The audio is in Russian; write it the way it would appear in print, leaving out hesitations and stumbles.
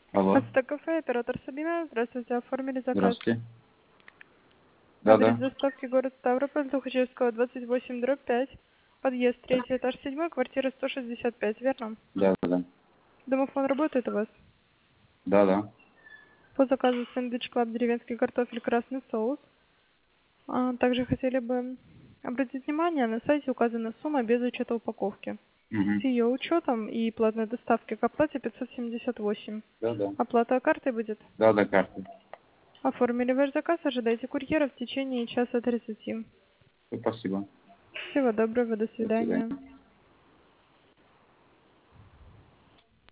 Алло, Астакафе, оператор Сабина. Здравствуйте, оформили заказ. здравствуйте. Адрес Да-да, доставки город Ставрополь, Тухачевского, 28/5. Подъезд, третий этаж, 7, квартира 165, верно? да-да, Домофон работает у вас? да-да. По заказу сэндвич клаб, деревенский картофель, красный соус. Также хотели бы обратить внимание, на сайте указана сумма без учета упаковки. Угу. С ее учетом и платной доставки к оплате 578. Да-да. Оплата картой будет? Да-да, карты. Оформили ваш заказ, ожидайте курьера в течение часа 30. Спасибо. Всего доброго, до До свидания. свидания.